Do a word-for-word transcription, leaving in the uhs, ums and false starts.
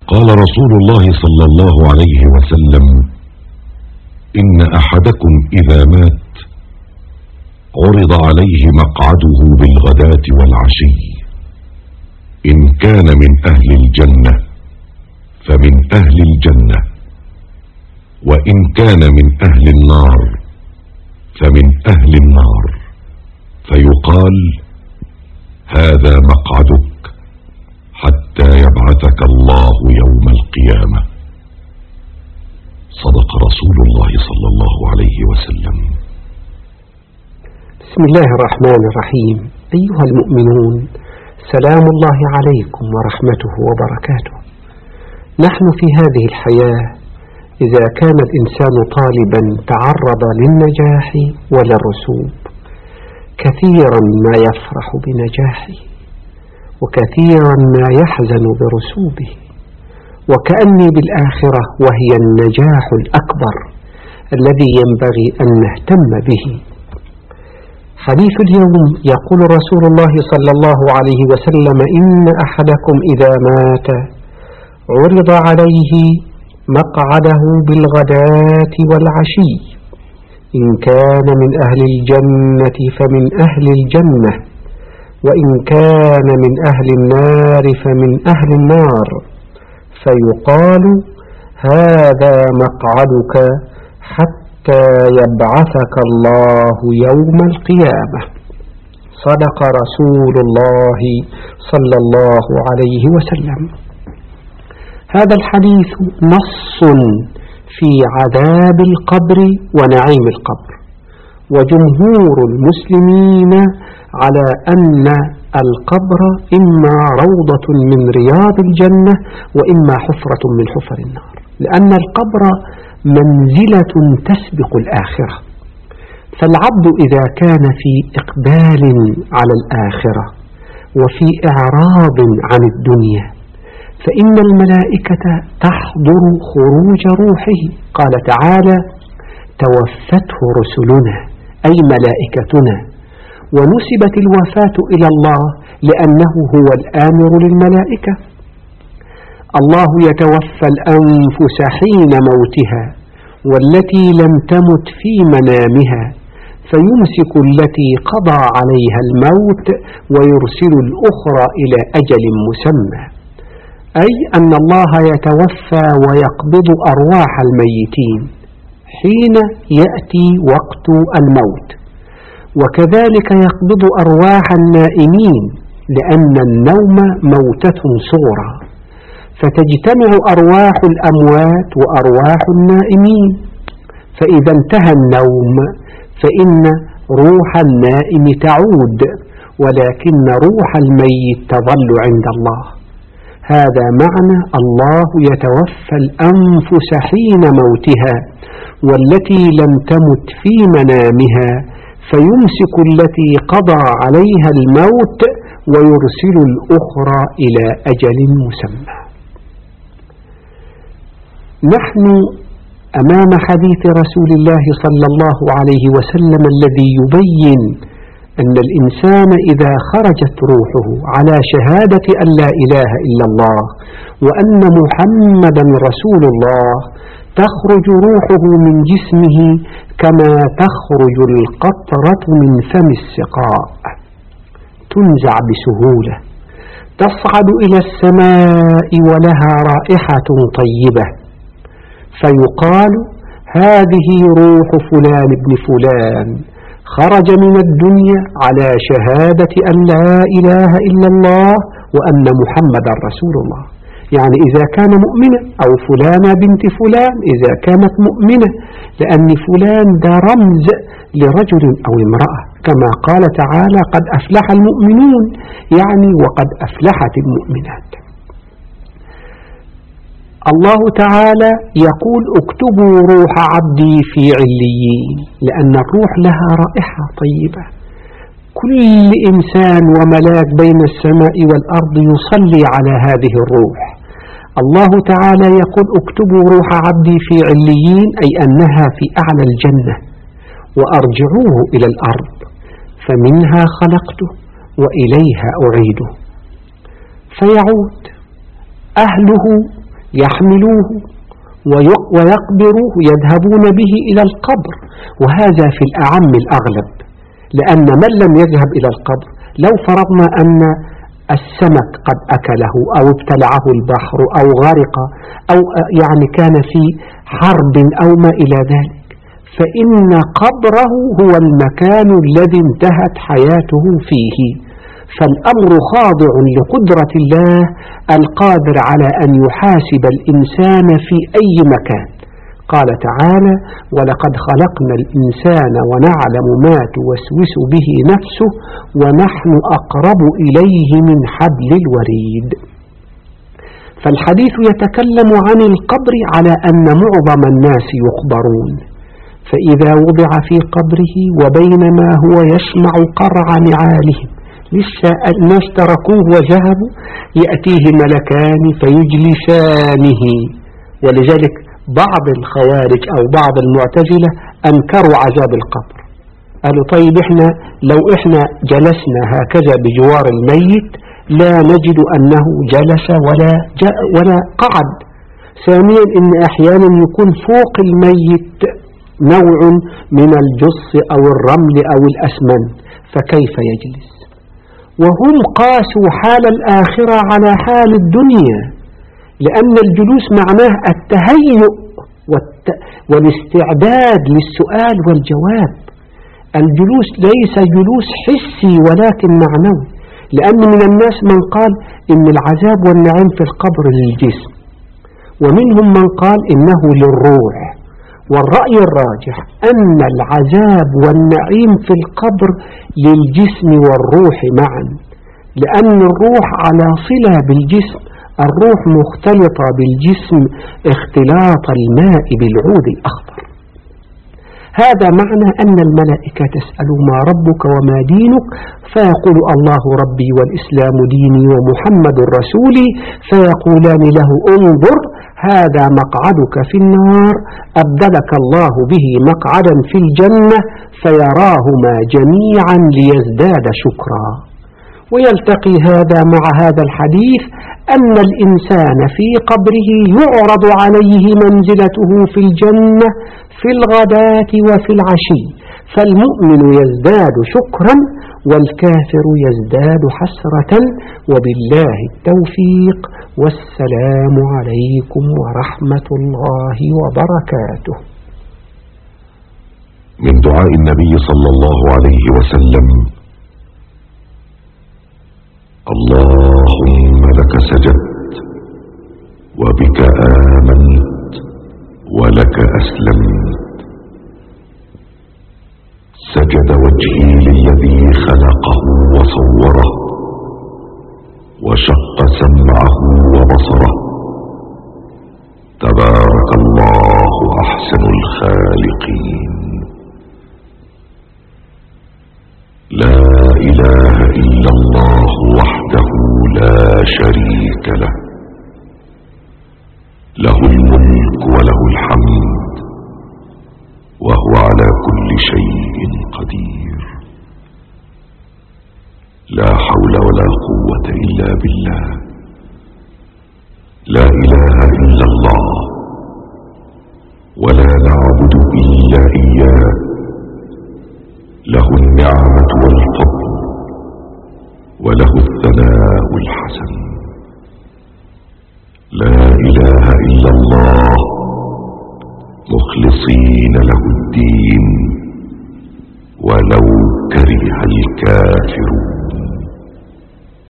قال رسول الله صلى الله عليه وسلم: إن أحدكم إذا مات عرض عليه مقعده بالغداة والعشي، إن كان من أهل الجنة فمن أهل الجنة، وإن كان من أهل النار فمن أهل النار، فيقال: هذا مقعدك حتى يبعثك الله يوم القيامة. صدق رسول الله صلى الله عليه وسلم. بسم الله الرحمن الرحيم. أيها المؤمنون، سلام الله عليكم ورحمته وبركاته. نحن في هذه الحياة إذا كان الإنسان طالبا تعرض للنجاح وللرسوب، كثيرا ما يفرح بنجاحه وكثيرا ما يحزن برسوبه، وكأني بالآخرة وهي النجاح الأكبر الذي ينبغي أن نهتم به. حديث اليوم يقول رسول الله صلى الله عليه وسلم: إن أحدكم إذا مات عرض عليه مقعده بالغداة والعشي، إن كان من أهل الجنة فمن أهل الجنة، وإن كان من أهل النار فمن أهل النار، فيقال: هذا مقعدك حتى يبعثك الله يوم القيامة. صدق رسول الله صلى الله عليه وسلم. هذا الحديث نص في عذاب القبر ونعيم القبر، وجمهور المسلمين على أن القبر إما روضة من رياض الجنة وإما حفرة من حفر النار، لأن القبر منزلة تسبق الآخرة. فالعبد إذا كان في إقبال على الآخرة وفي إعراض عن الدنيا، فإن الملائكة تحضر خروج روحه. قال تعالى: توفته رسلنا، أي ملائكتنا. ونسبت الوفاة إلى الله لأنه هو الآمر للملائكة. الله يتوفى الأنفس حين موتها والتي لم تمت في منامها، فيمسك التي قضى عليها الموت ويرسل الأخرى إلى أجل مسمى، أي أن الله يتوفى ويقبض أرواح الميتين حين يأتي وقت الموت، وكذلك يقبض أرواح النائمين، لأن النوم موتة صغرى، فتجتمع أرواح الأموات وأرواح النائمين. فإذا انتهى النوم فإن روح النائم تعود، ولكن روح الميت تظل عند الله. هذا معنى الله يتوفى الأنفس حين موتها والتي لم تمت في منامها، فيمسك التي قضى عليها الموت ويرسل الأخرى إلى أجل مسمى. نحن أمام حديث رسول الله صلى الله عليه وسلم الذي يبين أن الإنسان إذا خرجت روحه على شهادة أن لا إله إلا الله وأن محمدا رسول الله، تخرج روحه من جسمه كما تخرج القطرة من فم السقاء، تنزع بسهولة، تصعد إلى السماء ولها رائحة طيبة، فيقال: هذه روح فلان ابن فلان، خرج من الدنيا على شهادة أن لا إله إلا الله وأن محمدا رسول الله. يعني إذا كان مؤمنا، أو فلانة بنت فلان إذا كانت مؤمنة، لأن فلان ده رمز لرجل أو امرأة، كما قال تعالى: قد أفلح المؤمنون، يعني وقد أفلحت المؤمنات. الله تعالى يقول: اكتبوا روح عبدي في عليين، لأن الروح لها رائحة طيبة. كل إنسان وملاك بين السماء والأرض يصلي على هذه الروح. الله تعالى يقول: اكتبوا روح عبدي في عليين، أي أنها في أعلى الجنة، وأرجعوه إلى الأرض، فمنها خلقته وإليها أعيده. فيعود أهله يحملوه ويقبروه يذهبون به إلى القبر، وهذا في الأعم الأغلب، لأن من لم يذهب إلى القبر لو فرضنا أن السمك قد أكله أو ابتلعه البحر أو غرق أو يعني كان في حرب أو ما إلى ذلك، فإن قبره هو المكان الذي انتهت حياته فيه. فالأمر خاضع لقدرة الله القادر على أن يحاسب الإنسان في أي مكان. قال تعالى: ولقد خلقنا الإنسان ونعلم ما توسوس به نفسه ونحن أقرب إليه من حبل الوريد. فالحديث يتكلم عن القبر على أن معظم الناس يقبرون، فإذا وضع في قبره وبينما هو يسمع قرع نعالهم لسه الناس تركوه وذهبوا، يأتيه ملكان فيجلسانه. ولذلك بعض الخوارج أو بعض المعتزلة أنكروا عذاب القبر، قالوا طيب إحنا لو إحنا جلسنا هكذا بجوار الميت لا نجد أنه جلس ولا, ولا قعد. ثانيا إن أحيانا يكون فوق الميت نوع من الجص أو الرمل أو الأسمنت، فكيف يجلس؟ وهم قاسوا حال الآخرة على حال الدنيا، لأن الجلوس معناه التهيؤ والاستعداد للسؤال والجواب. الجلوس ليس جلوس حسي ولكن معنوي، لأن من الناس من قال إن العذاب والنعيم في القبر للجسم، ومنهم من قال إنه للروح. والرأي الراجح أن العذاب والنعيم في القبر للجسم والروح معا، لأن الروح على صلة بالجسم، الروح مختلطة بالجسم اختلاط الماء بالعود الأخضر. هذا معنى أن الملائكة تسأل ما ربك وما دينك، فيقول الله ربي والإسلام ديني ومحمد رسولي، فيقولان له انظر هذا مقعدك في النار أبدلك الله به مقعدا في الجنة، فيراهما جميعا ليزداد شكرا. ويلتقي هذا مع هذا الحديث أن الإنسان في قبره يعرض عليه منزلته في الجنة في الغداة وفي العشي، فالمؤمن يزداد شكرا والكافر يزداد حسرة. وبالله التوفيق، والسلام عليكم ورحمة الله وبركاته. من دعاء النبي صلى الله عليه وسلم: اللهم لك سجدت وبك آمنت ولك أسلمت. سجد وجهي للذي خلقه وصوره وشق سمعه وبصره. تبارك الله أحسن الخالقين. لا إله إلا الله وحده لا شريك له، له الملك وله الحمد وهو على كل شيء قدير. لا حول ولا قوة إلا بالله. لا إله إلا الله ولا نعبد إلا إياه. له النعمة والفضل وله الثناء الحسن. لا إله إلا الله مخلصين له الدين ولو كره الكافرون.